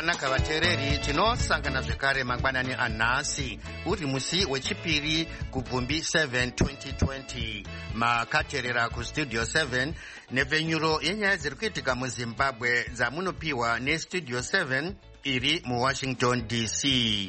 zvakanaka vateereri, tinosangana zvekare mangwanani anhasi uri musi wechipiri kubvumbi 7 2020. Makateerera kustudio 7 nepfenyuro yenyaya dziri kuitika muzimbabwe dzamunopiwa nestudio 7 iri muwashington dc.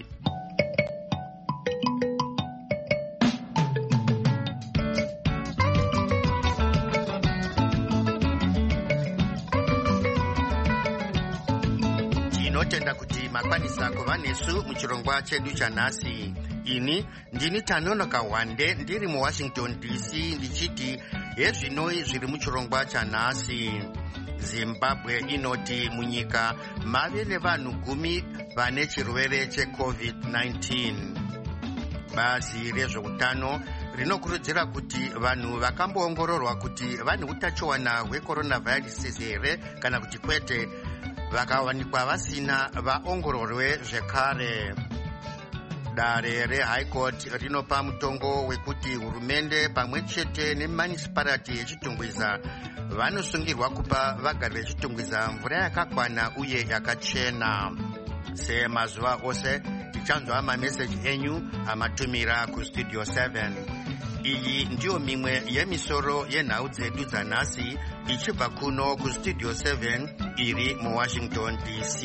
Tinotenda kuti makwanisa kuva nesu muchirongwa chedu chanhasi. Ini ndini Tanonoka Wande ndiri muwashington dc ndichiti hezvinoi zviri muchirongwa chanhasi. Zimbabwe inoti munyika mave nevanhu 10 vane chirwere cheCovid-19. Bazi rezveutano rinokurudzira kuti vanhu vakamboongororwa kuti vane utachiwana hwecoronavirus here kana kuti kwete, vakawanikwa vasina vaongororwe zvekare. Dare reHigh Court rinopa mutongo wekuti hurumende pamwe chete nemunicipality yechitungwiza vanosungirwa kupa vagari vechitungwiza mvura yakakwana uye yakachena. Semazuva ose tichanzwa mameseji enyu amatumira kustudio 7. Iyi ndiyo mimwe yemisoro yenhau dzedu dzanhasi ichibva kuno kustudio 7 iri muwashington dc.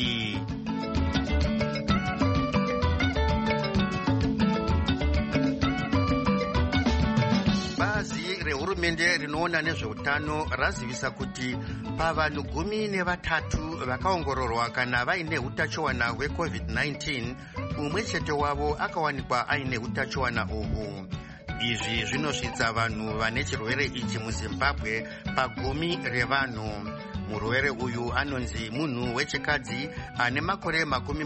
Bazi rehurumende rinoona nezveutano razivisa kuti pavanhu 13 vakaongororwa kana vaine utachiwana hweCovid-19, umwe chete wavo akawanikwa aine utachiwana uhwu. Izvi zvinosvitsa vanhu vane chirwere ichi muzimbabwe pa10 revanhu. Murwere uyu anonzi munhu wechikadzi ane makore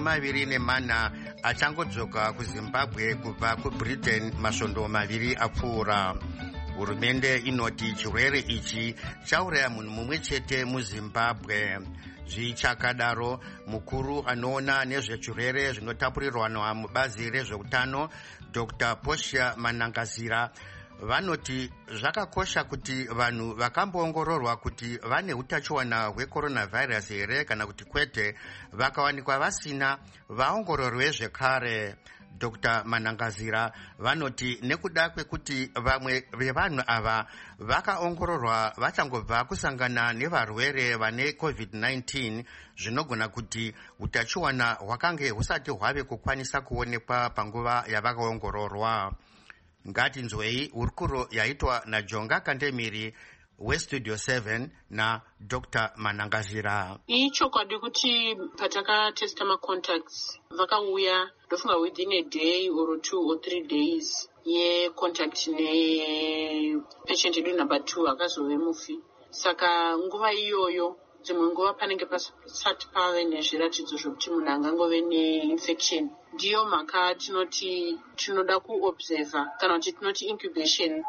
24 achangodzoka kuzimbabwe kubva kubritain masvondo 2 apfuura. Hurumende inoti chirwere ichi chauraya munhu mumwe chete muzimbabwe. Zvichakadaro, mukuru anoona nezvechirwere zvinotapurirwana mubazi rezveutano Dr. Posha Manangazira vanoti zvakakosha kuti vanhu vakamboongororwa kuti vane utachiwana hwecoronavirus here kana kuti kwete, vakawanikwa vasina vaongororwe zvekare. Dr. Manangazira vanoti nekuda kwekuti vamwe vevanhu ava vakaongororwa vachangobva kusangana nevarwere vane COVID-19, zvinogona kuti utachiwana hwakange husati hwave kukwanisa kuonekwa panguva yavakaongororwa. Ngatinzwei hurukuro yaitwa naJonga Kandemiri westudio 7 na Dr. Manangazira. Ichokwadi kuti patakatesta macontacts vakauya ndofunga within a day or 2 or 3 days yecontact nepatient yedu number 2 akazove mufi. Saka nguva iyoyo dzimwe nguva panenge pasati pave nezviratidzo zvokuti munhu angangove neinfection. Ndiyo mhaka tinoti tinoda kuobserva kana kuti tinoti incubation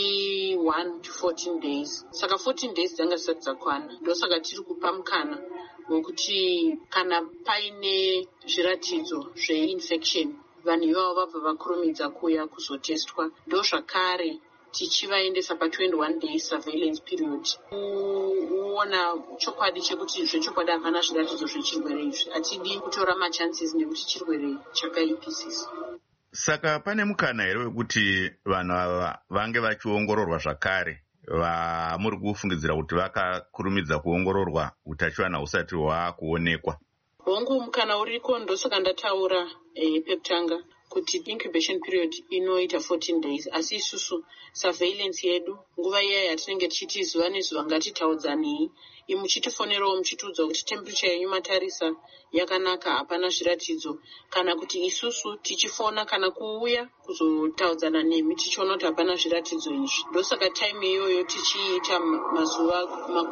i1 to 14 days. Saka 14 days dzanga zisati dzakwana, ndosaka tiri kupa mukana wekuti kana paine zviratidzo zveinfection vanhu ivavo vabva vakurumidza kuuya kuzotestwa, ndozvakare tichivaendesa pa21 days surveillance period kuona chokwadi chekuti zvechokwadi hapana zviratidzo zvechirwere izvi. Hatidi kutora machances nekuti chirwere chakaipisisa. Saka pane mukana here wekuti vanhu ava vange vachiongororwa zvakare, vamuri kufungidzira kuti vakakurumidza kuongororwa utachiwana husati hwakuonekwa? Hongu mukana uriko, ndosaka ndataura pekutanga kuti incubation period inoita 14 days, asi isusu surveillance yedu nguva iya yatinenge tichiti zuva nezuva ngatitaudzanei, muchitifonerawo muchitiudza kuti temperature yenyu matarisa yakanaka, hapana zviratidzo, kana kuti isusu tichifona kana kuuya kuzotaudzana nemi tichiona kuti hapana zviratidzo izvi. Ndosaka time iyoyo tichiita mazuva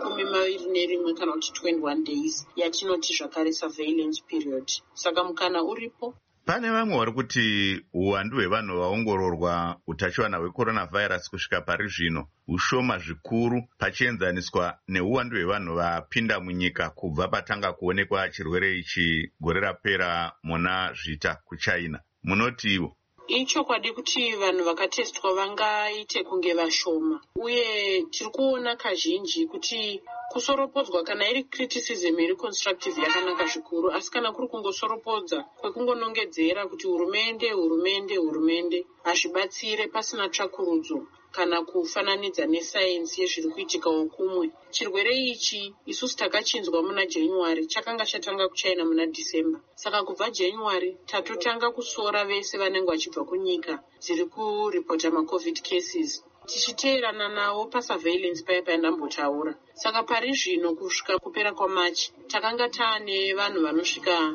21 kana kuti 21 days yatinoti zvakare surveillance period. Saka mukana uripo. Pane vamwe vari kuti uwandu hwevanhu vaongororwa utachiwana hwecoronavirus kusvika pari zvino ushoma zvikuru pachienzaniswa neuwandu hwevanhu vapinda munyika kubva patanga kuonekwa chirwere ichi gore rapera muna zvita kuChina. Munotiwo? ichokwadi kuti vanhu vakatestwa vangaite kunge vashoma, uye tiri kuona kazhinji kuti kusoropodzwa kana iri criticism iri constructive yakanaka zvikuru, asi kana kuri kungosoropodza kwekungonongedzera kuti hurumende hazvibatsire pasina tsvakurudzo kana kufananidza nesayensi yezviri kuitikawo kumwe. Chirwere ichi isusu takachinzwa muna January, chakanga chatanga kuchina muna December. Saka kubva January tatotanga kusora vese vanenge vachibva kunyika dziri kuripota maCovid cases, tichiteerana nawo pasurveillance paya pandambotaura. Saka pari zvino kusvika kupera kwaMarch takanga taane vanhu vanosvika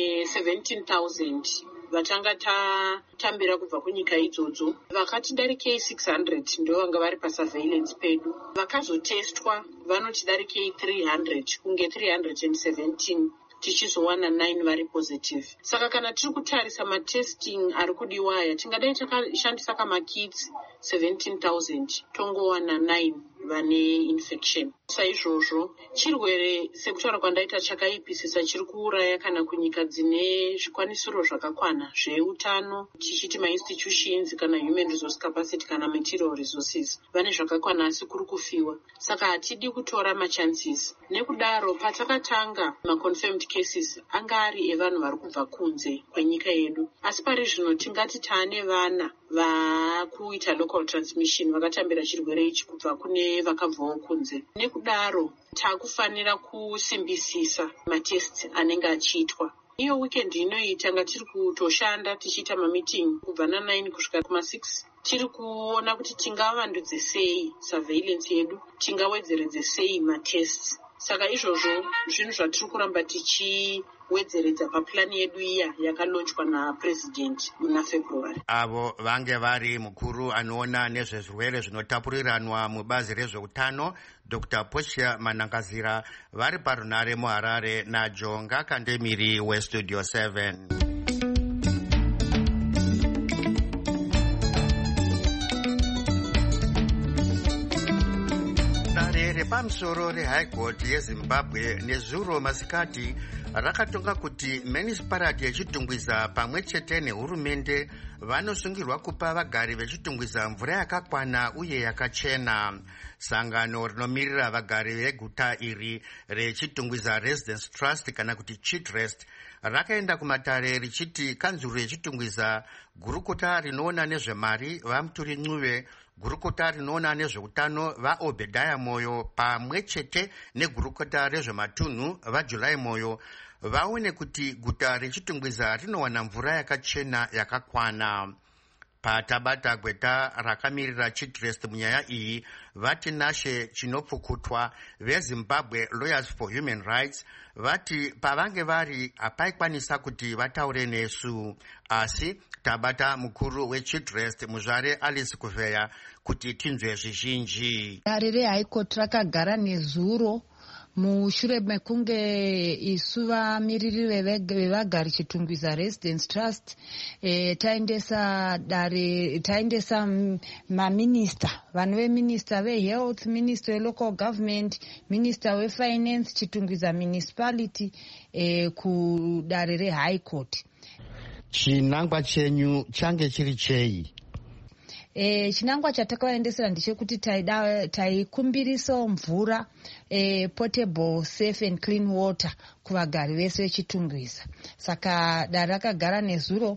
17,000 vatanga tatambira kubva kunyika idzodzo. Vakati darikei 600 ndo vanga vari pasurveillance pedu. Vakazotestwa vanoti darikei 300 kunge 317 tichizowana 9 vari positive. Saka kana tiri kutarisa matesting ari kudiwaya, tingadai takashandisa kamakits 17,000 tongowana 9 vane infection. Saizvozvo chirwere sekutaura kwandaita chakaipisisa chiri kuuraya kana kunyika dzine zvikwanisiro zvakakwana zveutano, tichiti mainstitutions kana human resource capacity kana material resources, vane zvakakwana asi kuri kufiwa. Saka hatidi kutora machances. Nekudaro patakatanga maconfirmed cases anga ari evanhu vari kubva kunze kwenyika yedu, asi pari zvino tingati taane vana vakuita local transmission vakatambira chirwere ichi kubva kune vakabvawo kunze. Nekudaro takufanira kusimbisisa matests anenge achiitwa. Iyo weekend inoyi tanga tiri kutoshanda tichiita mamiting kubva na9 kusvika kuma6. Tiri kuona kuti tingavandudze sei surveillance yedu, tingawedzeredze sei matests. Saka izvozvo zvinhu zvatiri kuramba tichiwedzeredza paplani yedu iya yakalonchwa naPresident muna February. Avo vange vari mukuru anoona nezvezvirwere zvinotapuriranwa mubazi rezveutano Dr. Portia Manangazira vari parunare muHarare naJonga Kandemiri weStudio 7. Pamusoro reHigh Court yeZimbabwe nezuro masikati rakatonga kuti municipality yechitungwiza pamwe chete nehurumende vanosungirwa kupa vagari vechitungwiza mvura yakakwana uye yakachena. Sangano rinomirira vagari veguta iri rechitungwiza Residence Trust kana kuti Chitrest rakaenda kumatare richiti kanzuro yechitungwiza, gurukota rinoona nezvemari vaMuturi Ncube, gurukota rinoona nezveutano vaObedaya Moyo pamwe chete negurukota rezvematunhu vaJulai Moyo vaone kuti guta rechitungwiza rinowana mvura yakachena yakakwana. Patabata gweta rakamirira Chitrest munyaya iyi vati Nashe Chinopfukutwa veZimbabwe Lawyers for Human Rights vati pavange vari hapaikwanisa kuti vataure nesu, asi tabata mukuru weChitrest muzvare Alice Kuvheya kuti tinzwe zvizhinji. Dare reHigh Court rakagara nezuro mushure mekunge isu vamiriri vevagari chitungwiza Residence Trust taendesa maminista, vanhu veminista vehealth, minister welocal government, minister wefinance, chitungwiza municipality kudare reHigh Court. Chinangwa chenyu change chiri chei? Chinangwa chatakaendesera ndechekuti taikumbirisawo mvura potable, safe and clean water kuvagari vese vechitungwiza. Saka dare rakagara nezuro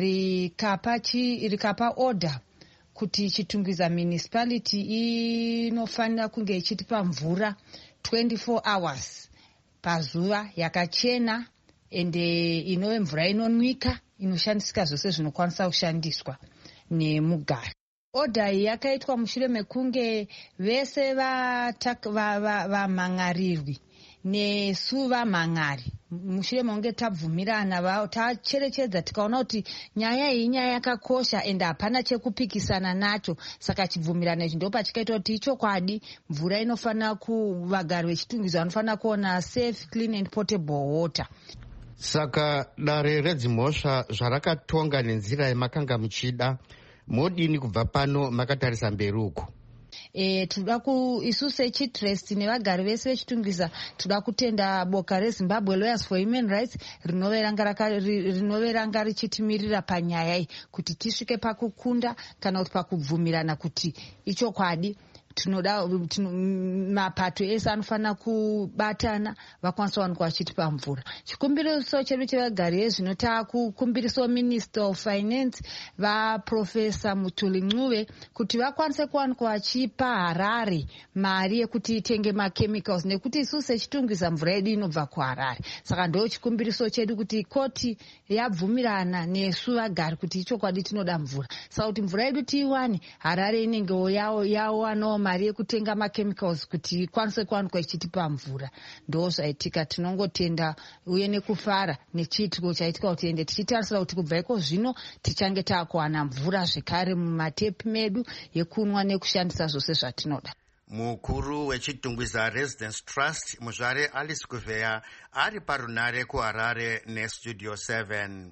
rikapa order kuti chitungwiza municipality inofanira kunge ichitipa mvura 24 hours pazuva yakachena ende inove mvura inonwika inoshandisika zvose zvinokwanisa kushandiswa nemugari. Order iyi yakaitwa mushure mekunge vese vamhangarirwi nesu vamhangari mushure mekunge tabvumirana tacherechedza tikaona kuti nyaya iyi nyaya yakakosha ende hapana chekupikisana nacho. Saka chibvumirano ichi ndopachikaita kuti ichokwadi mvura inofanira kuvagari vechitungwiza vanofanira kuona safe, clean and potable water. Saka dare redzimhosva zvarakatonga nenzira yamakanga muchida, modini kubva pano makatarisa mberi uku? isu sechitrust nevagari vese vechitungisa toda kutenda boka reZimbabwe Lawyers for Human Rights rinoveranga richitimirira panyaya iyi kuti tisvike pakukunda kana kuti pakubvumirana kuti ichokwadi tinoda mapato ese anofanira kubatana vakwanisa wanikwa vachitipa mvura. Chikumbiriso chedu chevagari ezvino takukumbirisawo Minister of Finance vaProfesa Mutuli Ncube kuti vakwanise kuwanikwa vachipa Harare mari yekuti itenge machemicals nekuti isusu sechitungisa mvura yedu inobva kuHarare. Saka ndo chikumbiriso chedu kuti koti yabvumirana nesu vagari kuti ichokwadi tinoda mvura. Saka kuti mvura yedu tiiwane, Harare inenge yawanawo mari yekutenga machemicals kuti ikwanise kuwanikwa ichitipa mvura. Ndo zvaitika, tinongotenda uye nekufara nechiitiko chaitika kuti ende tichitarisira kuti kubva iko zvino tichange takuwana mvura zvekare mumatepi medu yekunwa nekushandisa zvose zvatinoda. Mukuru wechitungwiza Residence Trust Muzvare Alice Kuveya ari parunare kuHarare neStudio 7.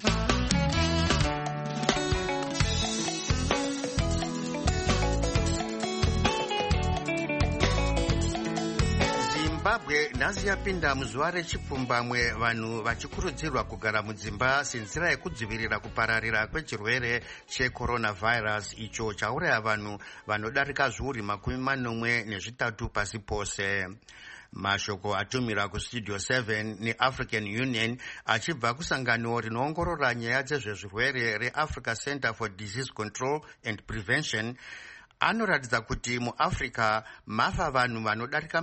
Zimbabwe nhasi yapinda muzuva rechipfumbamwe vanhu vachikurudzirwa kugara mudzimba senzira yekudzivirira kupararira kwechirwere checoronavirus icho chauraya vanhu vanodarika zviuru 43 pasi pose. Mashoko atumira kuStudio 7 neAfrican Union achibva kusangano rinoongorora nyaya dzezvezvirwere reAfrica Center for Disease Control and Prevention anoratidza kuti muAfrica mafa vanhu vanodarika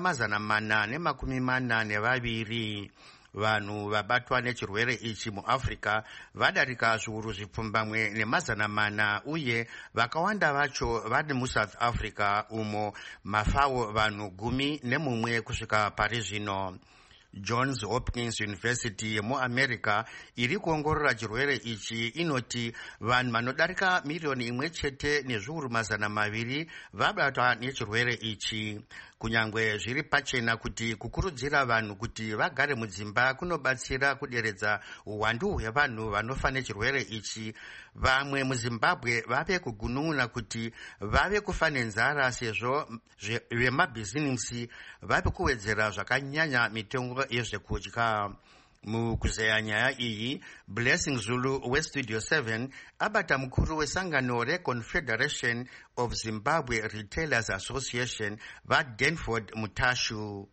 442. Vanhu vabatwa nechirwere ichi muAfrica vadarika zviuru zvipfumbamwe ne400 uye vakawanda vacho vari muSouth Africa umo mafawo vanhu 11 kusvika pari zvino. Johns Hopkins University yemuAmerica iri kuongorora chirwere ichi inoti vanhu vanodarika 1,000,000 nezviuru 200 vabatwa nechirwere ichi. Kunyangwe zviri pachena kuti kukurudzira vanhu kuti vagare mudzimba kunobatsira kuderedza uwandu hwevanhu vanofa nechirwere ichi, vamwe muZimbabwe vave kugunun'una kuti vave kufa nenzara sezvo vemabhizinisi vave kuwedzera zvakanyanya mitengo yezvekudya. Mukuzeya nyaya iyi, Blessing Zulu weStudio 7 abata mukuru wesangano reConfederation of Zimbabwe Retailers Association vaDanford Mutashu.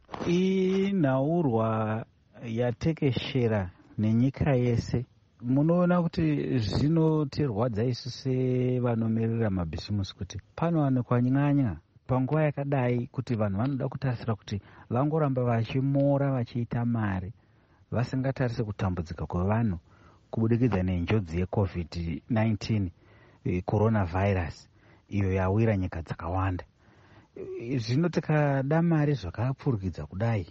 Inhaurwa yatekeshera nenyika yese. Munoona kuti zvinotirwadza isu sevanomirira mabhizimusi kuti panowanikwa nyanya panguva yakadai kuti vanhu vanoda kutarisira kuti vangoramba vachimora vachiita mari vasingatarise kutambudzika kwevanhu kubudikidza nenjodzi yeCovid-19 coronavirus iyo yawira nyika dzakawanda. Zvino tikada mari zvakapfurikidza kudai,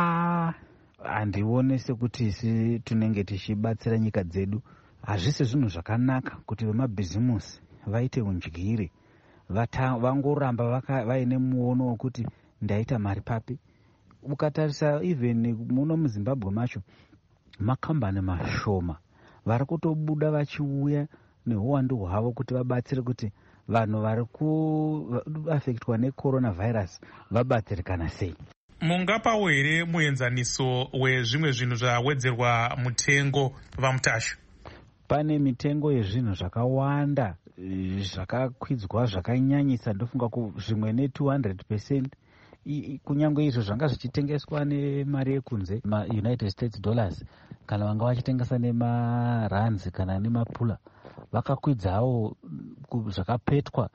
handione sekuti isi tunenge tichibatsira nyika dzedu. Hazvisi zvinhu zvakanaka kuti vemabhizimusi vaite undyiri, vangoramba vaine muono wekuti ndaita mari papi. Ukatarisa even muno muZimbabwe macho makambani mashoma vari kutobuda vachiuya neuwandu hwavo kuti vabatsire kuti vanhu vari kuafektwa necoronavirus vabatsirikana sei. Mungapawo here muenzaniso wezvimwe zvinhu zvawedzerwa mutengo vaMutashu? Pane mitengo yezvinhu zvakawanda zvakakwidzwa zvakanyanyisa, ndofunga zvimwe ne200%. Kunyange izvo zvanga zvichitengeswa nemari yekunze maUnited States dollars kana vanga vachitengesa nemarands kana nemapula, vakakwidzawo zvakapetwa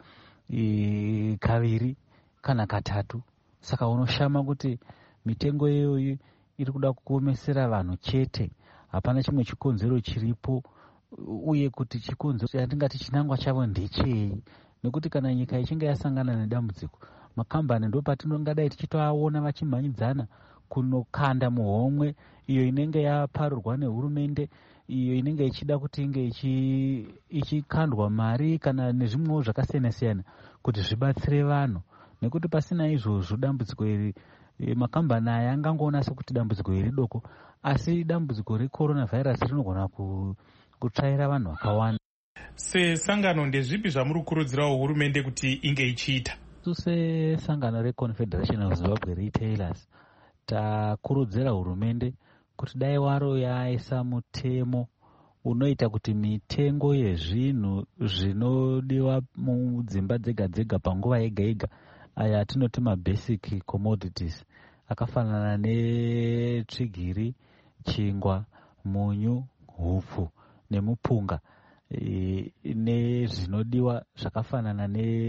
kaviri kana katatu. Saka unoshama kuti mitengo iyoyi iri kuda kuomesera vanhu chete, hapana chimwe chikonzero chiripo, uye kuti chikonzero chatingati chinangwa chavo ndechei, nekuti kana nyika ichinge yasangana nedambudziko, makambani ndo patinongadai tichitoaona vachimhanyidzana kunokanda muhomwe iyo inenge yaparurwa nehurumende, iyo inenge ichida kuti inge ichikandwa mari kana nezvimwewo zvakasiyana-siyana kuti zvibatsire vanhu. Nekuti pasina izvozvo dambudziko iri, makambani aya angangoona sekuti dambudziko iri doko, asi dambudziko recoronavirus rinogona kutsvaira vanhu vakawanda. Sesangano ndezvipi zvamuri kukurudzirawo hurumende kuti inge ichiita? sesangano reConfederation of Zimbabwe Retailers takurudzira hurumende kuti dai waro yaisa mutemo unoita kuti mitengo yezvinhu zvinodiwa mudzimba dzega dzega panguva yega yega aya atinoti mabasic commodities akafanana netsvigiri, chingwa, munyu, hupfu nemupunga nezvinodiwa zvakafanana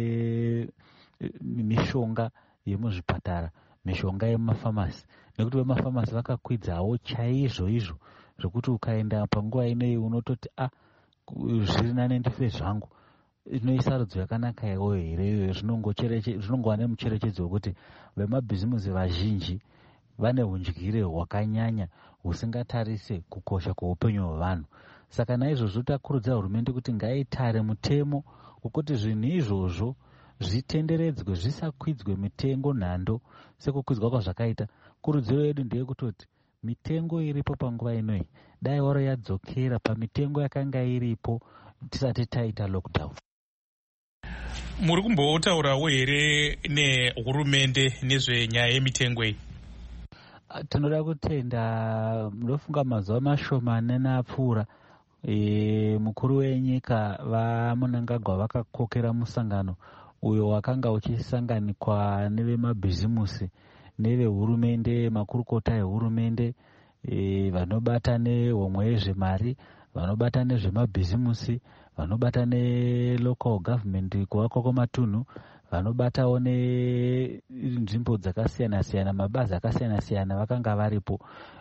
nemishonga yemuzvipatara, mishonga yemumafamasi, nekuti vemafamasi vakakwidzawo chaizvo izvo zvokuti ukaenda panguva inei unototi zviri nane ndife zvangu. Inoisarudzo yakanaka iwoyo here zvinongova nemucherechedzo wekuti vemabhizimusi vazhinji vane hundyire hwakanyanya husingatarise kukosha kweupenyu hwevanhu. Saka naizvozvo takurudzira hurumende kuti ngaitare mutemo wekuti zvinhu izvozvo zvitenderedzwe, zvisakwidzwe mitengo nhando sekukwidzwa kwazvakaita. Kurudziro yedu ndeyekutoti mitengo iripo panguva inoi dai waro yadzokera pamitengo yakanga iripo tisati taita lockdown. Muri kumbotaurawo here nehurumende nezvenyaya yemitengo iyi? Tinoda kutenda munofunga mazuva mashomane napfuura mukuru wenyika vaMunangagwa vakakokera musangano uyo wakanga uchisanganikwa nevemabhizimusi nevehurumende, makurukota ehurumende, vanobata nehomwe yezvemari, vanobata nezvemabhizimusi, vanobata nelocal government kuvakwa kwematunhu, vanobatawo nenzvimbo dzakasiyana siyana, mabazi akasiyana siyana vakanga varipo,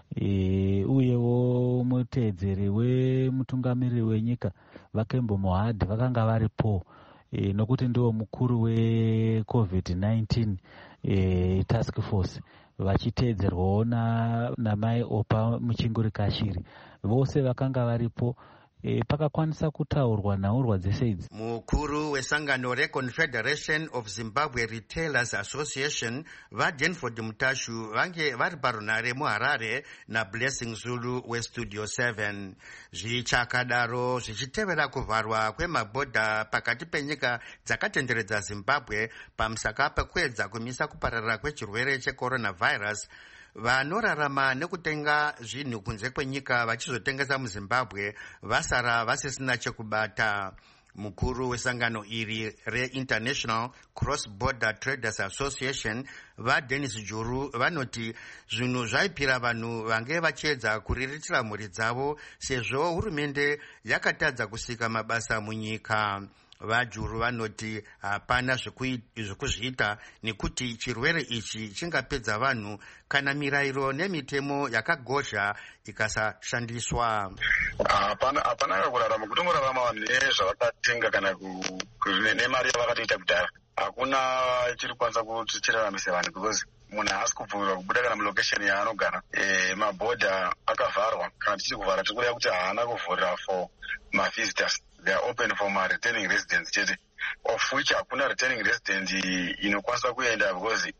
uyewo muteedzeri wemutungamiriri wenyika Vakembo Mohadhi vakanga varipo, nokuti ndiwo mukuru weCovid-19 task force vachiteedzerwawo namai Opa Muchinguri Kashiri. Vose vakanga varipo. Pakakwanisa kutaurwa nhaurwa dzese idzi. Mukuru wesangano reConfederation of Zimbabwe Retailers Association vaDenford Mutashu vange vari parunare muHarare naBlessing Zulu weStudio 7. Zvichakadaro zvichitevera kuvharwa kwemabhodha pakati penyika dzakatenderedza Zimbabwe pamusaka pekuedza kumisa kupararira kwechirwere checoronavirus, vanorarama nekutenga zvinhu kunze kwenyika vachizotengesa muZimbabwe vasara vasisina chekubata. Mukuru wesangano iri reInternational Cross Border Traders Association vaDennis Juru vanoti zvinhu zvaipira vanhu vange vachiedza kuriritira mhuri dzavo sezvo hurumende yakatadza kusika mabasa munyika. VaJuru vanoti hapana zvekuzviita nekuti chirwere ichi chingapedza vanhu kana mirayiro nemitemo yakagozha ikasashandiswa. Hapana kurarama kutongorarama nezvavakatenga kana nemari yavakatoita kudhara. Hakuna chiri kwanisa kuti chiraramise vanhu because munhu haasi kubvumirwa kubuda kana mulokesheni yaanogara. Mabhodha akavharwa, kana tichiri kuvhara tiri kureva kuti haana kuvhurira for mavisitors. They are open for my returning residents chete, of which hakuna returning resident inokwanisa kuenda because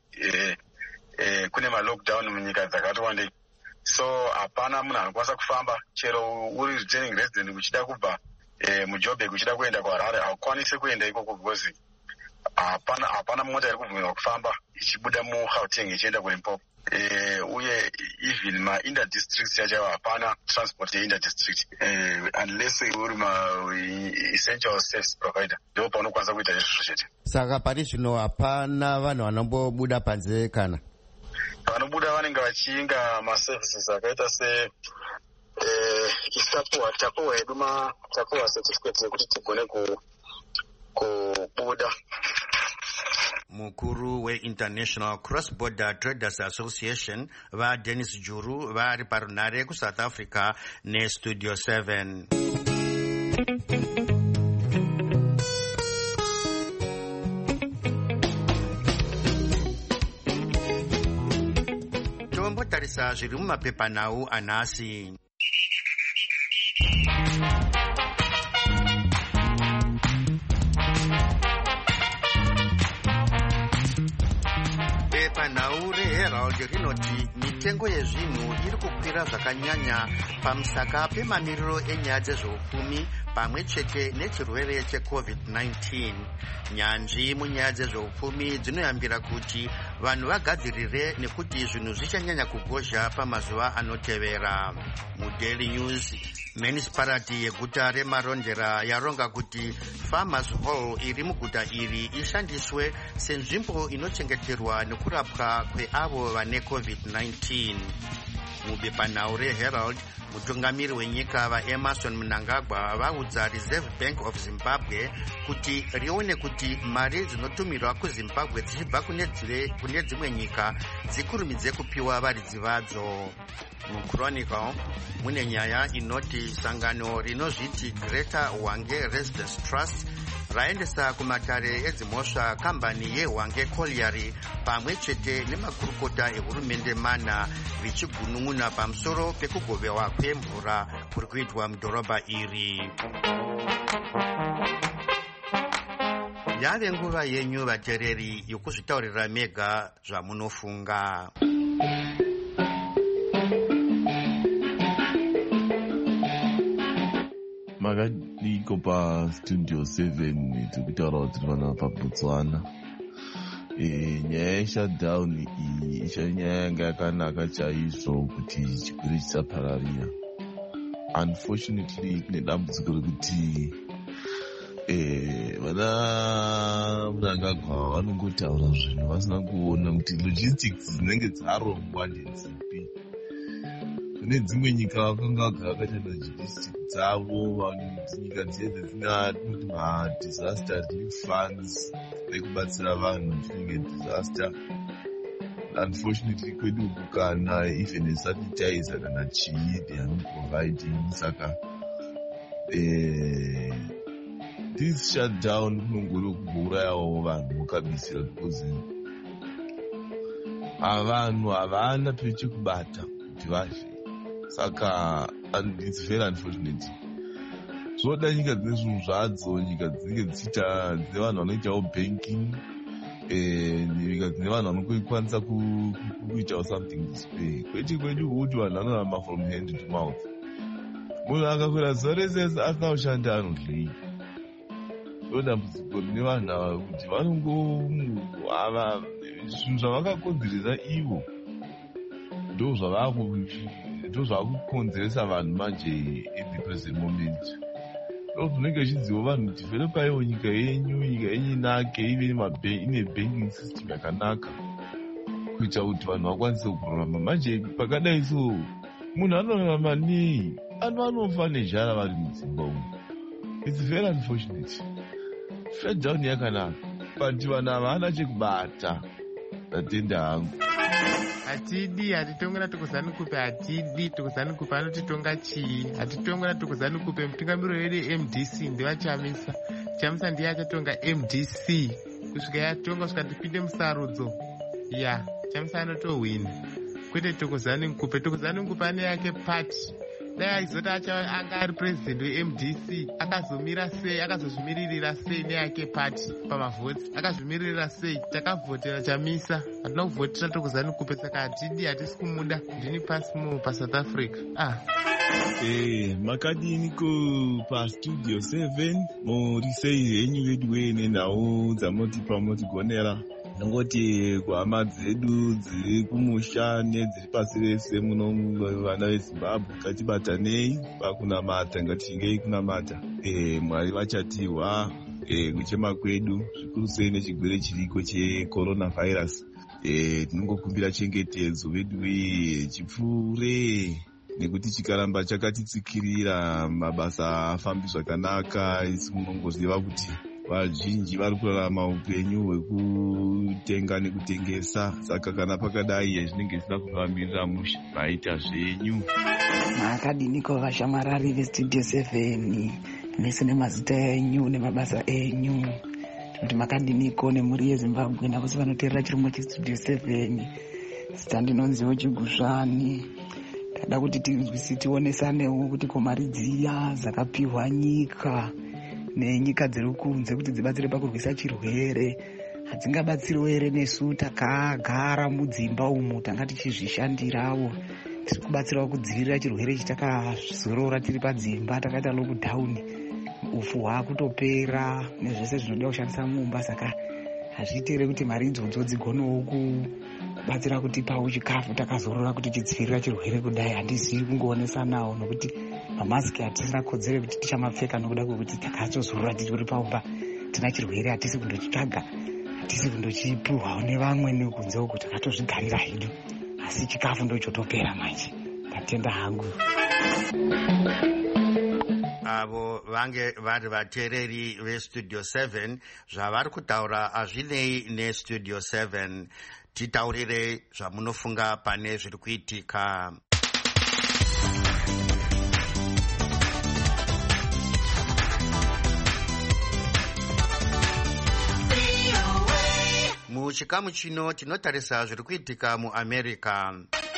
kune ma-lockdown munyika dzakati wandei. So hapana munhu anokwanisa kufamba chero uri returning resident kuchida kubva muJoburg kuchida kuenda kuHarare haukwanisi kuenda ikoko because hapana mota iri kubvumirwa kufamba ichibuda muGauteng ichienda kuLimpopo. Uye even ma-inter-districts yacho hapana transport ye-inter-district unless uri ma-essential service provider ndo paunokwanisa kuita izvozvo chete. Saka pari zvino hapana vanhu vanombobuda panze kana? Vanobuda vanenge vachinga ma-services akaita se tapuhwa hedu tapuhwa certificate yekuti tigone kubuda. Mukuru weInternational Cross Border Traders Association vaDennis Juru vari parunare kuSouth Africa neStudio 7. Tombotarisa zviri mumapepanhau anhasi. Pepanhau reHerald rinoti mitengo yezvinhu iri kukwira zvakanyanya pamusaka pemamiriro enyaya dzezveupfumi pamwe chete nechirwere cheCovid-19. Nyanzvi munyaya dzezveupfumi dzinoyambira kuti vanhu vagadzirire nekuti zvinhu zvichanyanya kukosha pamazuva anotevera. MuDaily News, municipality yeguta reMarondera yaronga kuti Farmers Hall iri muguta iri ishandiswe senzvimbo inochengeterwa nekurapwa kweavo vane COVID-19. Mubepanhau reHerald, mutungamiri wenyika vaEmerson Mnangagwa vaudza Reserve Bank of Zimbabwe kuti rione kuti mari dzinotumirwa kuZimbabwe dzichibva kune dzimwe nyika dzikurumidze kupiwa varidzi vadzo. MuChronicle mune nyaya inoti sangano rinozviti Greater Hwange Residence Trust raendesa kumatare edzimhosva kambani yeHwange Colliery pamwe chete nemakurukota ehurumende mana richigunun'una pamusoro pekugovewa kwemvura kuri kuitwa mudhorobha iri. Yave nguva yenyu vateereri yokuzvitaurira mega zvamunofunga. Makadiko pa Studio 7 tikutaura kuti vana paBotswana. Nyaya yeshutdown iyi ichanyaya yanga yakanaka chaizvo kuti chirwere chisapararira. Unfortunately kune dambudziko rekuti vana Mnangagwa vanongotaura zvinhu vasina kuona kuti logistics dzinenge dzarongwa ndedzipi. Kune dzimwe nyika vakanga vakaita logistics dzavo, nyika dzese dzina disaster relief funds dzekubatsira vanhu during disaster. Unfortunately kwedu kana even sanitizer kana chii they are not providing. Saka this shutdown kunongori kuurayawo vanhu mukabisira because vanhu havana pechekubata kuti vafe. Saka it's very unfortunate. Zvoda nyika dzine zvinhu zvadzo, nyika dzinenge dzichiita dzine vanhu vanoitawo banking, nyika dzine vanhu vanokwanisa kuitawo something display. Kwete kwedu kuti vanhu vanoramba from hand to mouth. Munhu akakwira zuva rese asina kushanda anodlei. Ndodambudziko rine vanhu ava kuti vanongohava zvinhu zvavakakonzeresa ivo ndo zvavakukonzeresa vanhu manje at the present moment. Zvinenge zvichiziva vanhu kuti developaiwo nyika yenyu inake ive ine banking system yakanaka kuita kuti vanhu vakwanise kurarama. Manje pakadai so munhu anorarama nei? Vanhu vanofa nezhara vari mudzimba umu. It's very unfortunate. Shutdown yakanaka but vanhu havana chekubata. Ndatenda hangu. Hatitongera tokuzanukupe tokuzanukupe anotitonga chii? Hatitongera tokuzanukupe mutungamiri wedu MDC ndevachamisa. Chamisa ndiye achatonga MDC kusvika yatonga kusvika tipinde musarudzo. Ya, chamisa anotohwina. Kwete tokuzanukupe ane yake party. Dai aizota anga ari president weMDC akazomira sei, akazozvimiririra sei neyake party pamavhoti, akazvimiririra sei. Takavhotera Chamisa, hatina kuvhotera tokuzanukupe, saka hatisi kumuda. Ndini pasi paSouth Africa. Makadiniko pa Studio 7 muri sei henyu vedu wene nhau dzamotipa motigonera. Nongoti kuhama dzedu dziri kumusha nedziri pasi rese muno vana veZimbabwe ngatibatanei pakunamata, ngatichinge kunamata. Mwari vachatirwa kuchema kwedu zvikuru sei nechirwere chiriko cheCoronavirus. Tinongokumbira chengetedzo vedu chipfure nekuti chikaramba chakatitsikirira mabasa afambi zvakanaka. Isi munongoziva kuti vazhinji vari kurarama upenyu hwekutenga nekutengesa. Saka kana pakadai zvinenge zvisina kuvamirira musha maita zvenyu. Makadiniko vashamarari veStudio 7 mese nemazita enyu nemabasa enyu. Kuti makadiniko nemhuri yeZimbabwe navose vanoteerera chirongwa cheStudio 7. Zita ndinonziwo Chigusvani. Ndada kuti tionesanewo kuti komari dziya dzakapiwa nyika nenyika dziri kunze kuti dzibatsire pakurwisa chirwere hadzingabatsiriwo here nesu takagara mudzimba umu tanga tichizvishandirawo. Tiri kubatsirawo kudzivirira chirwere chitakazorora tiri padzimba takaita lockdown. ufu hwakutopera nezvese zvinoda kushandisa mumba, saka hazviitire kuti mari idzodzo dzigonewo kubatsira kutipawo chikafu takazorora kuti tidzivirira chirwere kudai. Handizivi kungoonesa nawo nokuti mamasiki hatisina kodzero kuti tichamapfeka nokuda kwekuti takazozorora tichiri pamba tina chirwere, hatisi kundochitsvaga, hatisi kundochipuhwawo nevamwe nekunze uku, takatozvigarira hedu, asi chikafu ndochotopera manje. Ndatenda hangu. avo vange vari vateereri vestudio 7 zvavari kutaura hazvinei nestudio 7. Titaurire zvamunofunga pane zviri kuitika. Muchikamu chino tinotarisa zviri kuitika muAmerica.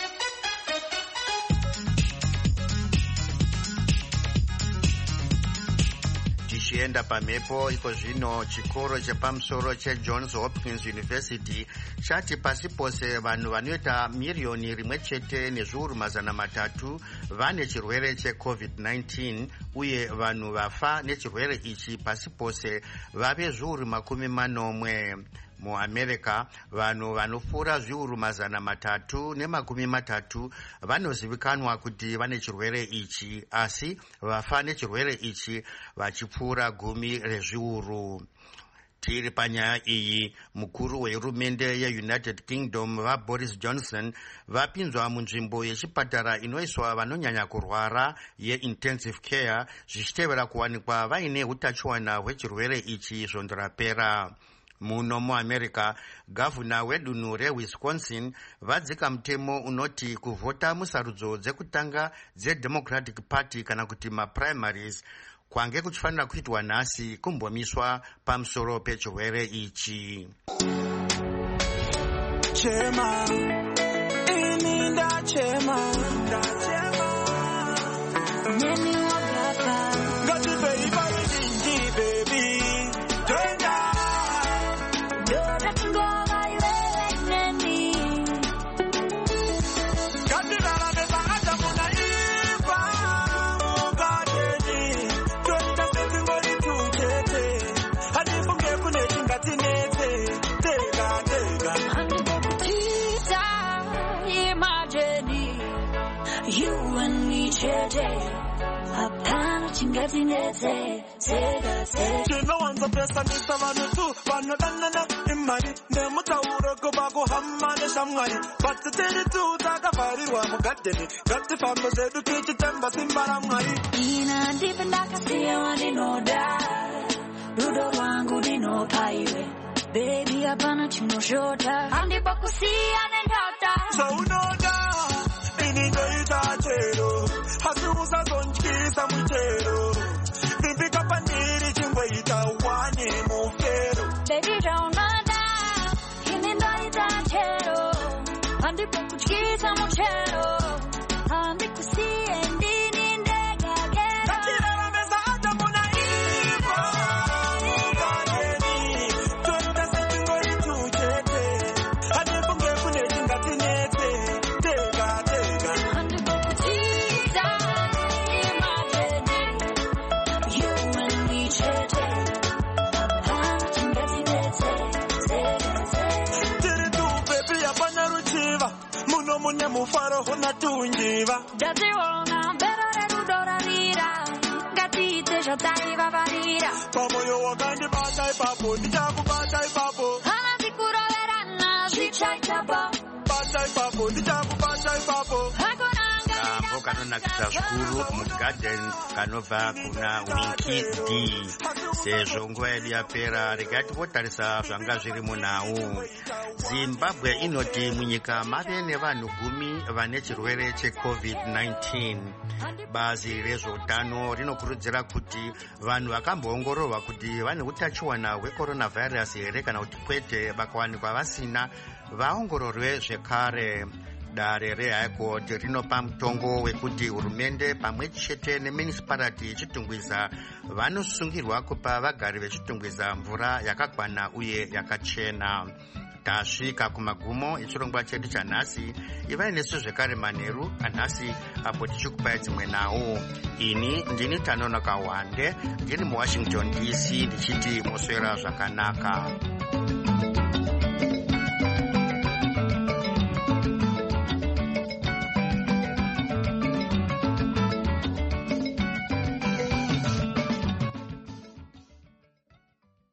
Tichienda pamhepo iko zvino chikoro chepamusoro cheJohns Hopkins University chati pasi pose vanhu vanoita miriyoni rimwe chete nezviuru mazana matatu vane chirwere cheCovid-19 uye vanhu vafa nechirwere ichi pasi pose vave zviuru 40. MuAmerica vanhu vanopfuura zviuru mazana matatu nemakumi matatu vanozivikanwa kuti vane chirwere ichi, asi vafa nechirwere ichi vachipfuura 10,000. Tiri panyaya iyi, mukuru wehurumende yeUnited Kingdom vaBoris Johnson vapinzwa munzvimbo yechipatara inoiswa vanonyanya kurwara yeintensive care zvichitevera kuwanikwa vaine utachiwana hwechirwere ichi zvondorapera. Muno muAmerica, gavhuna wedunhu reWisconsin vadzika mutemo unoti kuvhota musarudzo dzekutanga dzeDemocratic Party kana kuti maprimaries kwange kuchifanira kuitwa nhasi kumbomiswa pamusoro pechirwere ichi. Chema, ini ndachema, neni wagapa, ngati baby, baby, twenda. Chinowanza pesa nisa vanhu tu vanodanana imari nemutauro kuba kuhamba neshamwari batitiri tu takavharirwa mugadheni ngatifambe zvedu tichitemba simba ramwari. Ina ndipe ndakasiya wandinoda rudo rwangu ndinopa iwe baby hapana chinoshota handipo kusiya nendota zvaunoda ini ndoita chero asi usazondyisa muchero vimbika pandiri chingoita wani mufero baby zvaunada ini ndoita chero handipo kudyisa muchero handikusiye ndini ndegagero ngatirarambesa atamuna ivo ukaneni toita setingori tuchete hadifunge kune tingatinete tega tega handiko kudzidza imajeni you and me chete hapana chingatinetse tiri tu bebi hapana ruchiva muno mune mufaro huna tunjiva ndationa mbero rerudo rarira ngatiite zvataivavarira pamoyo wakandibata ipapo ndichakubata ipapo hana tikuroverana zvichaitapa bata ipapo ndichakubata ipapo kambo kanonakisa zvikuru mugarden kanobva kuna Winky D. Sezvo nguva yedu yapera, regai tivotarisa zvanga zviri munhau. Zimbabwe inoti munyika mave nevanhu 10 vane chirwere cheCovid-19. Bazi rezveutano rinokurudzira kuti vanhu vakamboongororwa kuti vane utachiwana hwecoronavirus here kana kuti kwete vakawanikwa vasina vaongororwe zvekare. Dare reHigh Court rinopa mutongo wekuti hurumende pamwe chete nemunicipality yechitungwiza vanosungirwa kupa vagari vechitungwiza mvura yakakwana uye yakachena. tasvika kumagumo echirongwa chedu chanhasi. Ivai nesu zvekare manheru anhasi apo tichikupai dzimwe nhau. Ini ndini Tanonoka Wande, ndiri muWashington DC, ndichiti moswera zvakanaka.